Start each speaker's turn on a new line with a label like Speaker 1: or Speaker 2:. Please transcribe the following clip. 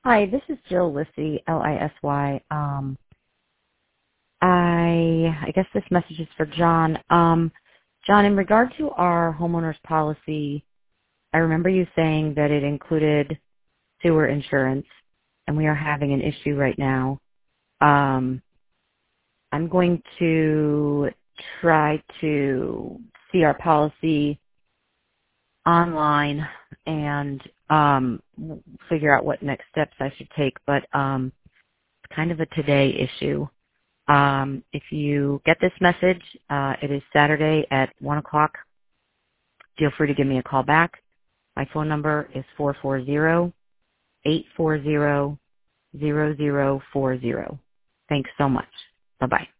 Speaker 1: Hi, this is Jill Lissy, L-I-S-Y. I guess this message is for John. John, in regard to our homeowner's policy, I remember you saying that it included sewer insurance, and we are having an issue right now. I'm going to try to see our policy online and figure out what next steps I should take, but it's kind of a today issue. If you get this message, it is Saturday at 1 o'clock. Feel free to give me a call back. My phone number is 440-840-0040. Thanks so much. Bye-bye.